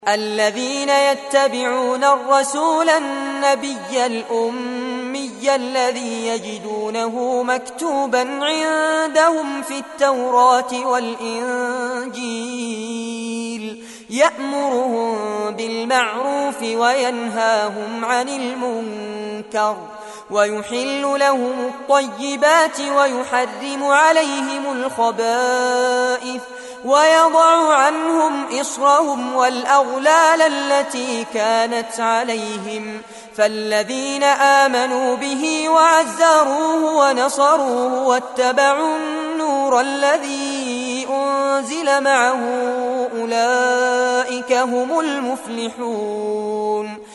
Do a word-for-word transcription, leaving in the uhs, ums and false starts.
الذين يتبعون الرسول النبي الأمي الذي يجدونه مكتوبا عندهم في التوراة والإنجيل يأمرهم بالمعروف وينهاهم عن المنكر ويحل لهم الطيبات ويحرم عليهم الخبائث ويضع عنهم إصرهم والأغلال التي كانت عليهم فالذين آمنوا به وعزروه ونصروه واتبعوا النور الذي أنزل معه أولئك هم المفلحون.